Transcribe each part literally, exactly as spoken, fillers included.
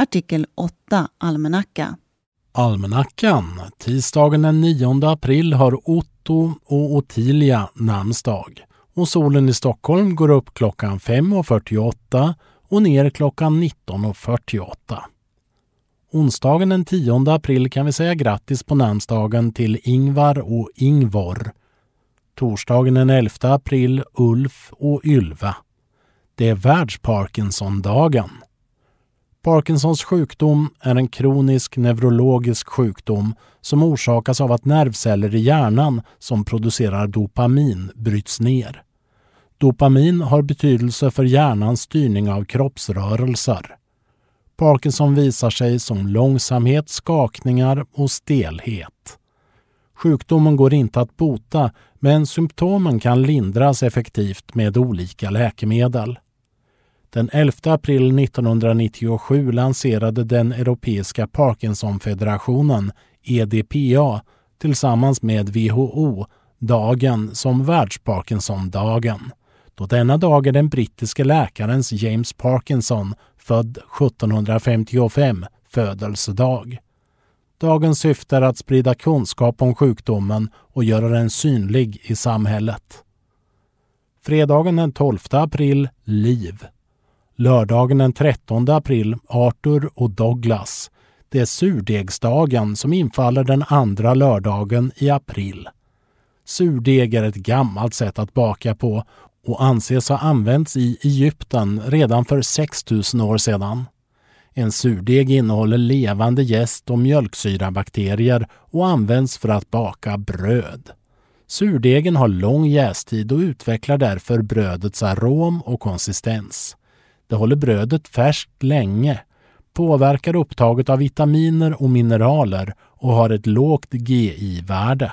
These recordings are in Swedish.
Artikel åtta. Almanacka. Almanackan. Tisdagen den nionde april har Otto och Ottilia namnsdag. Och solen i Stockholm går upp klockan fem och fyrtioåtta och ner klockan nitton och fyrtioåtta. Onsdagen den tionde april kan vi säga grattis på namnsdagen till Ingvar och Ingvor. Torsdagen den elfte april Ulf och Ylva. Det är världsparkinsondagen. Parkinsons sjukdom är en kronisk neurologisk sjukdom som orsakas av att nervceller i hjärnan som producerar dopamin bryts ner. Dopamin har betydelse för hjärnans styrning av kroppsrörelser. Parkinson visar sig som långsamhet, skakningar och stelhet. Sjukdomen går inte att bota, men symptomen kan lindras effektivt med olika läkemedel. Den elfte april nittonhundranittiosju lanserade den Europeiska Parkinsonfederationen, E D P A, tillsammans med W H O dagen som världsparkinsondagen. Då denna dag är den brittiske läkarens James Parkinson, född sjuttonhundrafemtiofem, födelsedag. Dagens syfte är att sprida kunskap om sjukdomen och göra den synlig i samhället. Fredagen den tolfte april, Liv. Lördagen den trettonde april, Arthur och Douglas. Det är surdegsdagen som infaller den andra lördagen i april. Surdeg är ett gammalt sätt att baka på och anses ha använts i Egypten redan för sex tusen år sedan. En surdeg innehåller levande jäst och mjölksyrabakterier och används för att baka bröd. Surdegen har lång jästid och utvecklar därför brödets arom och konsistens. Det håller brödet färskt länge, påverkar upptaget av vitaminer och mineraler och har ett lågt G I-värde.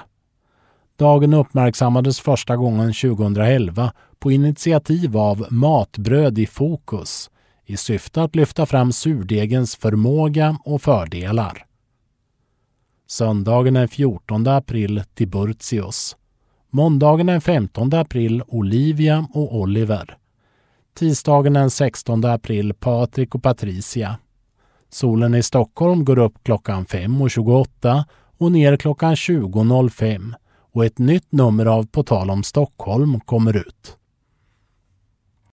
Dagen uppmärksammades första gången tjugohundraelva på initiativ av Matbröd i fokus i syfte att lyfta fram surdegens förmåga och fördelar. Söndagen den fjortonde april, Tiburtius. Måndagen den femtonde april, Olivia och Oliver. Tisdagen den sextonde april, Patrik och Patricia. Solen i Stockholm går upp klockan fem och tjugoåtta och ner klockan tjugo noll fem och ett nytt nummer av På tal om Stockholm kommer ut.